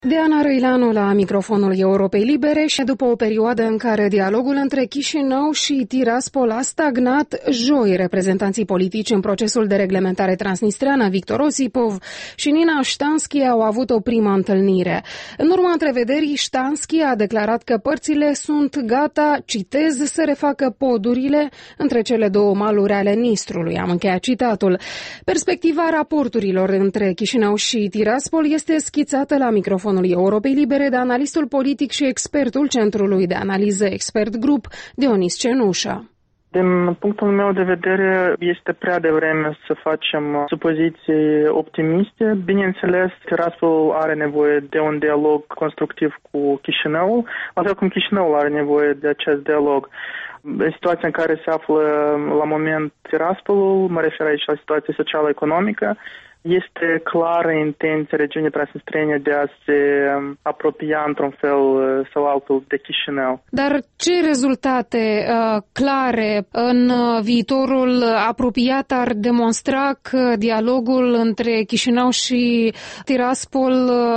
Diana Răileanu la microfonul Europei Libere și după o perioadă în care dialogul între Chișinău și Tiraspol a stagnat, joi reprezentanții politici în procesul de reglementare transnistreană, Victor Osipov și Nina Ștanski, au avut o primă întâlnire. În urma întrevederii, Ștanski a declarat că părțile sunt gata, citez, să refacă podurile între cele două maluri ale Nistrului. Am încheiat citatul. Perspectiva raporturilor între Chișinău și Tiraspol este schițată la microfonul Europei Libere de analistul politic și expertul Centrului de Analiză Expert Group, Dionis Cenușa. Din punctul meu de vedere, este prea devreme să facem supoziții optimiste. Bineînțeles, Tiraspol are nevoie de un dialog constructiv cu Chișinăul, la fel cum Chișinăul are nevoie de acest dialog. În situația în care se află la moment Tiraspolul, mă refer aici la situația socială-economică, este clară intenția regiunii transnistrene de a se apropia într-un fel sau altul de Chișinău. Dar ce rezultate clare în viitorul apropiat ar demonstra că dialogul între Chișinău și Tiraspol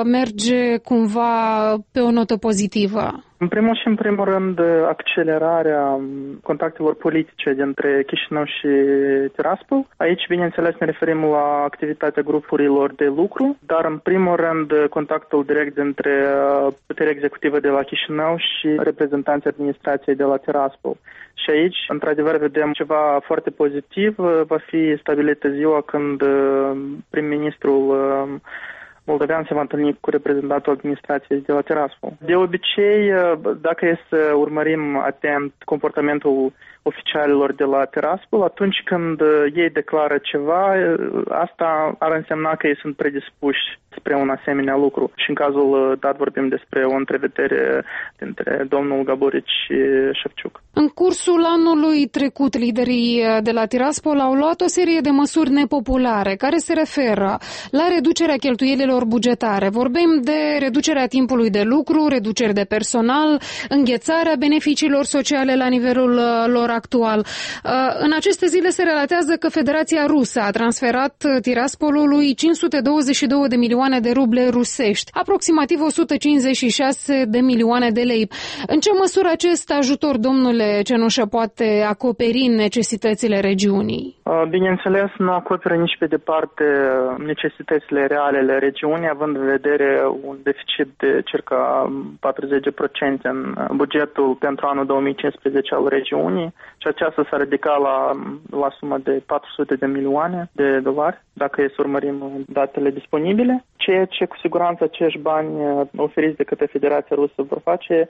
merge cumva pe o notă pozitivă? În primul și în primul rând, accelerarea contactelor politice dintre Chișinău și Tiraspol. Aici, bineînțeles, ne referim la activitatea grupurilor de lucru, dar în primul rând contactul direct dintre puterea executivă de la Chișinău și reprezentanții administrației de la Tiraspol. Și aici, într-adevăr, vedem ceva foarte pozitiv. Va fi stabilită ziua când prim-ministrul moldovean se va întâlni cu reprezentantul administrației de la Tiraspol. De obicei, dacă e să urmărim atent comportamentul oficialilor de la Tiraspol, atunci când ei declară ceva, asta ar însemna că ei sunt predispuși spre un asemenea lucru. Și în cazul dat vorbim despre o întrevedere dintre domnul Gaburici și Șefciuc. În cursul anului trecut, liderii de la Tiraspol au luat o serie de măsuri nepopulare care se referă la reducerea cheltuielilor bugetare. Vorbim de reducerea timpului de lucru, reduceri de personal, înghețarea beneficiilor sociale la nivelul lor actual. În aceste zile se relatează că Federația Rusă a transferat Tiraspolului 522 de milioane de ruble rusești, aproximativ 156 de milioane de lei. În ce măsură acest ajutor, domnule Cenușă, poate acoperi necesitățile regiunii? Bineînțeles, nu acoperă nici pe departe necesitățile reale ale regiunii, având în vedere un deficit de circa 40% în bugetul pentru anul 2015 al regiunii, și aceasta s-a ridicat la sumă de 400 de milioane de dolari, dacă e să urmărim datele disponibile. Ceea ce cu siguranță acești bani oferiți de către Federația Rusă vor face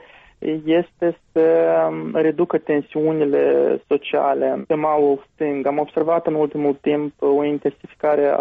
este să reducă tensiunile sociale pe malul stâng. Am observat în ultimul timp o intensificare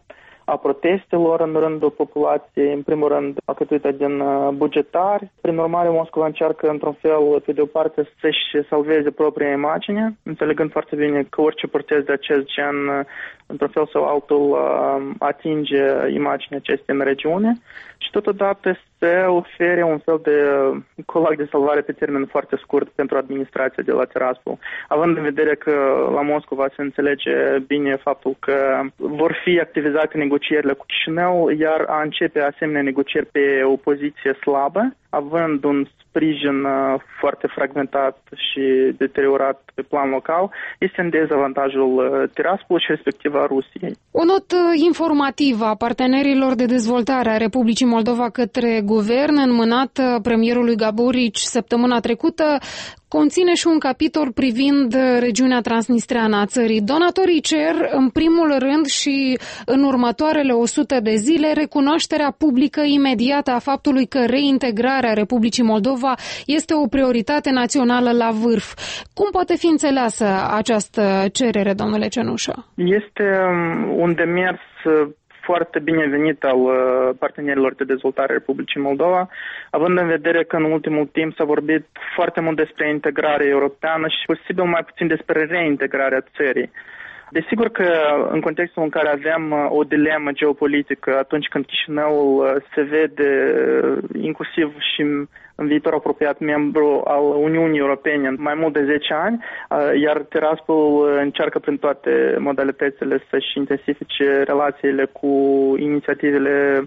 a protestelor în rândul populației, în primul rând alcătuită din bugetari. Prin urmare, Moscova încearcă într-un fel, pe de o parte, să-și salveze propria imagine, înțelegând foarte bine că orice protest de acest gen, într-un fel sau altul, atinge imaginea acestei în regiune și totodată se ofere un fel de colac de salvare pe termen foarte scurt pentru administrația de la Tiraspol. Având în vedere că la Moscova se înțelege bine faptul că vor fi activizate negocierile cu Chișinău, iar a începe asemenea negocieri pe o poziție slabă, având un sprijin foarte fragmentat și deteriorat pe plan local, este în dezavantajul Tiraspol și respectiv a Rusiei. O notă informativă a partenerilor de dezvoltare a Republicii Moldova către guvern, înmânată premierului Gaburici săptămâna trecută, conține și un capitol privind regiunea transnistreană a țării. Donatorii cer, în primul rând și în următoarele 100 de zile, recunoașterea publică imediată a faptului că reintegrarea Republicii Moldova este o prioritate națională la vârf. Cum poate fi înțeleasă această cerere, domnule Cenușă? Este un demers foarte binevenit al partenerilor de dezvoltare Republicii Moldova, având în vedere că în ultimul timp s-a vorbit foarte mult despre integrare europeană și posibil mai puțin despre reintegrarea țării. Desigur că în contextul în care avem o dilemă geopolitică atunci când Chișinăul se vede inclusiv și în viitor apropiat membru al Uniunii Europene în mai mult de 10 ani, iar Tiraspol încearcă prin toate modalitățile să-și intensifice relațiile cu inițiativele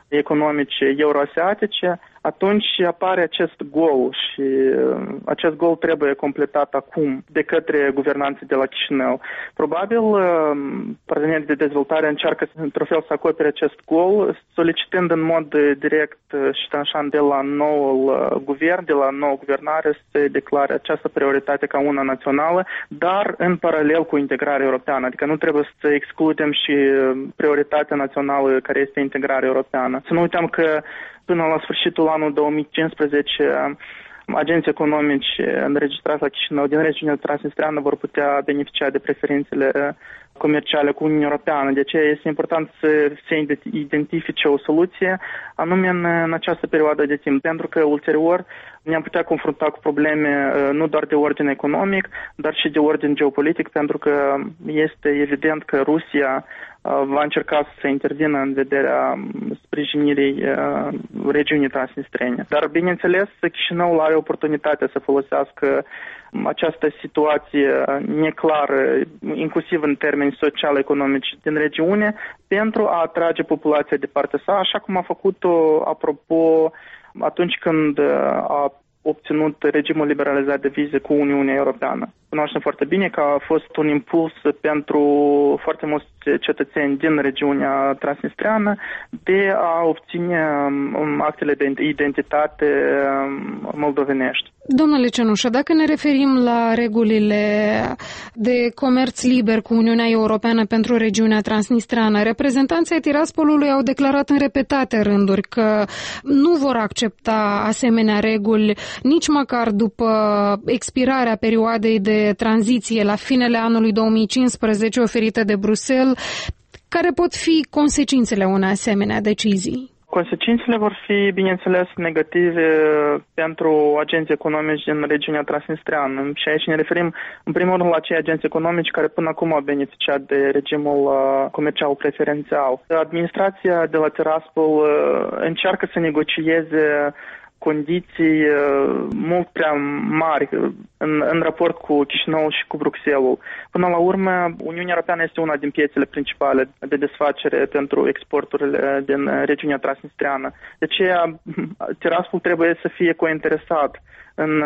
economice euroasiatice, atunci apare acest gol și acest gol trebuie completat acum de către guvernanții de la Chișinău. Probabil partenerii de dezvoltare încearcă într-un fel să acopere acest gol, solicitând în mod direct și tranșant de la noul guvern, de la noua guvernare, să declare această prioritate ca una națională, dar în paralel cu integrarea europeană. Adică nu trebuie să excludem și prioritatea națională care este integrarea europeană. Să nu uităm că până la sfârșitul anului 2015, agenții economici înregistrați la Chișinău din regiunea transnistreană vor putea beneficia de preferințele comerciale cu Uniunea Europeană. De aceea este important să se identifice o soluție, anume în această perioadă de timp, pentru că ulterior ne-am putea confrunta cu probleme nu doar de ordine economic, dar și de ordine geopolitic, pentru că este evident că Rusia va încerca să intervină în vederea sprijinirii regiunii transnistrene. Dar, bineînțeles, Chișinăul are oportunitatea să folosească această situație neclară, inclusiv în termeni social-economici din regiune, pentru a atrage populația de partea sa, așa cum a făcut-o, apropo, atunci când a obținut regimul liberalizat de vize cu Uniunea Europeană. Cunoaștem foarte bine că a fost un impuls pentru foarte mulți cetățeni din regiunea transnistreană de a obține actele de identitate moldovenești. Domnule Cenușă, dacă ne referim la regulile de comerț liber cu Uniunea Europeană pentru regiunea transnistreană, reprezentanții ai Tiraspolului au declarat în repetate rânduri că nu vor accepta asemenea reguli nici măcar după expirarea perioadei de tranziție la finele anului 2015 oferite de Bruxelles. Care pot fi consecințele unei asemenea decizii? Consecințele vor fi, bineînțeles, negative pentru agenții economici din regiunea transnistreană. Și aici ne referim, în primul rând, la acei agenți economici care până acum au beneficiat de regimul comercial preferențial. Administrația de la Tiraspol încearcă să negocieze condiții mult prea mari în raport cu Chișinăul și cu Bruxelles. Până la urmă, Uniunea Europeană este una din piețele principale de desfacere pentru exporturile din regiunea transnistreană. De aceea, Tiraspol trebuie să fie cointeresat în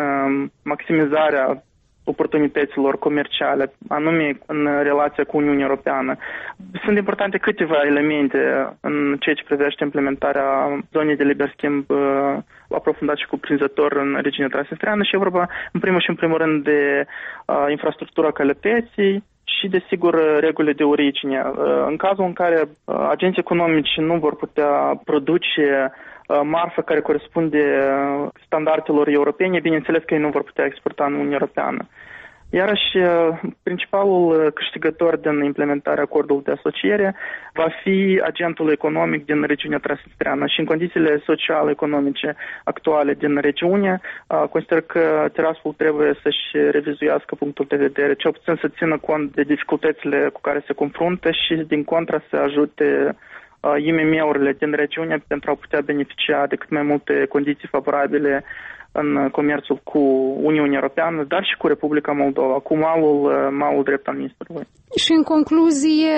maximizarea oportunităților comerciale, anume în relația cu Uniunea Europeană. Sunt importante câteva elemente în ceea ce privește implementarea zonei de liber schimb aprofundat și cuprinzător în regiunea transnistreană și e vorba în primul rând de infrastructura calității și, desigur, regulile de origine. În cazul în care agenții economici nu vor putea produce marfă care corespunde standardelor europene, bineînțeles că ei nu vor putea exporta în Uniunea Europeană. Iarăși, principalul câștigător din implementarea acordului de asociere va fi agentul economic din regiunea transnistreană și în condițiile sociale-economice actuale din regiune, consider că Tiraspol trebuie să-și revizuiască punctul de vedere, cel puțin să țină cont de dificultățile cu care se confruntă și, din contra, să ajute IMM-urile din regiune pentru a putea beneficia de cât mai multe condiții favorabile în comerțul cu Uniunea Europeană, dar și cu Republica Moldova, cu malul drept al ministrului. Și în concluzie,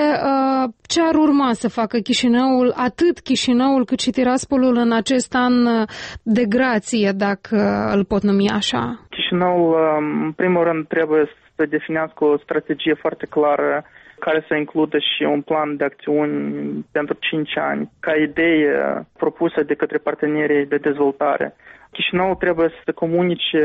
ce ar urma să facă Chișinăul, atât Chișinăul cât și Tiraspolul în acest an de grație, dacă îl pot numi așa? Chișinăul, în primul rând, trebuie să definească o strategie foarte clară care să includă și un plan de acțiuni pentru 5 ani, ca idee propusă de către partenerii de dezvoltare. Chișinăul trebuie să comunice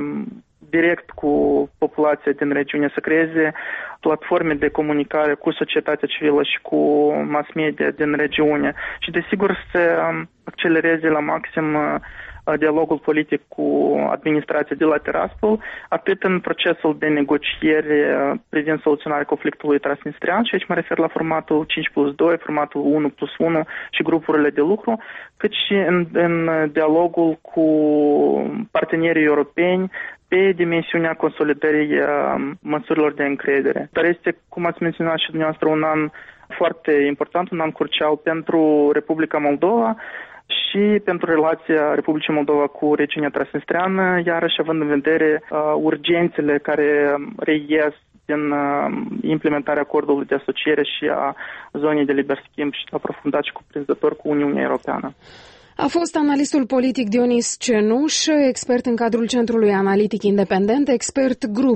direct cu populația din regiune, să creeze platforme de comunicare cu societatea civilă și cu mass media din regiune și, desigur, să accelereze la maxim dialogul politic cu administrația de la Tiraspol, atât în procesul de negociere privind soluționarea conflictului transnistrean, și aici mă refer la formatul 5+2, formatul 1+1 și grupurile de lucru, cât și în dialogul cu partenerii europeni pe dimensiunea consolidării măsurilor de încredere. Dar este, cum ați menționat și dumneavoastră, un an foarte important, un an crucial pentru Republica Moldova și pentru relația Republicii Moldova cu regiunea transnistreană, iarăși având în vedere urgențele care reies din implementarea acordului de asociere și a zonei de liber schimb și aprofundat și cuprinzător cu Uniunea Europeană. A fost analistul politic Dionis Cenuș, expert în cadrul Centrului Analitic Independent, expert grup